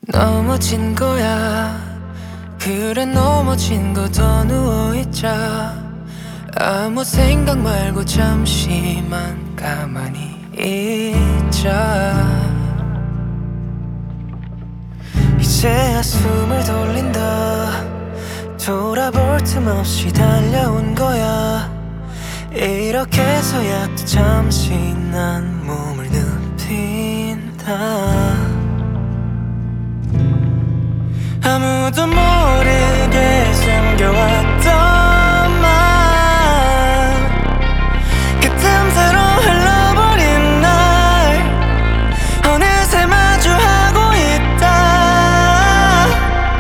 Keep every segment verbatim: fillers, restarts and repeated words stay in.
넘어진 거야. 그래 넘어진 거 더 누워있자. 아무 생각 말고 잠시만 가만히 있자. 이제야 숨을 돌린다. 돌아볼 틈 없이 달려온 거야. 이렇게서야 또 잠시 난 몸을 눕힌다. 아무도 모르게 숨겨왔던 맘, 그 틈새로 흘러버린 날 어느새 마주하고 있다.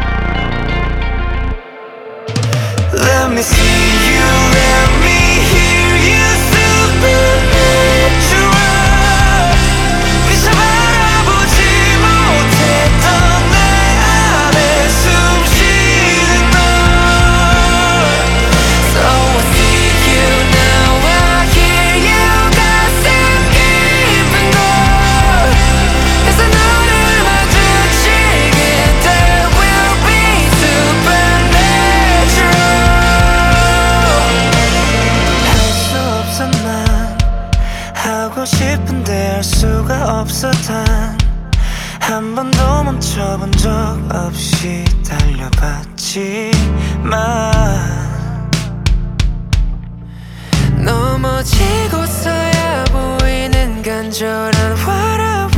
Let me see you, let me hear you, supernatural. 미쳐 바라보지 못했던 내 안에 숨쉬는 널. So I see you now, I hear you, 가슴 깊은 곳. 그래서 너를 마주치게 there will be supernatural. 할 수 없어 난 하고 싶은데 할 수가 없어. 단 한 번도 멈춰본 적 없이 달려봤지만 넘어지고서야 보이는 간절한 What I